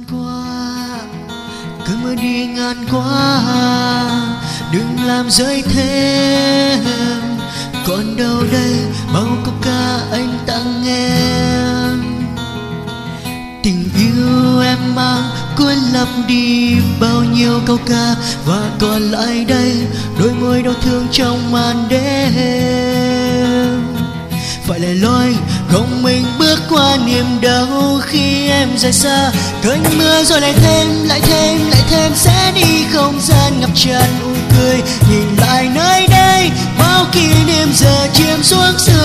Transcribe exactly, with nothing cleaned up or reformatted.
qua, cơn mưa đi ngàn qua, đừng làm rơi thêm. Còn đâu đây bao câu ca anh tặng em, tình yêu em mang cuốn lặp đi bao nhiêu câu ca, và còn lại đây đôi môi đau thương trong màn đêm. Phải lẻ loi gồng mình bước qua niềm đau khi em rời xa. Cơn mưa rồi lại thêm, lại thêm, lại thêm sẽ đi không gian ngập tràn nụ cười. Nhìn lại nơi đây bao kỷ niệm giờ chìm xuống sương.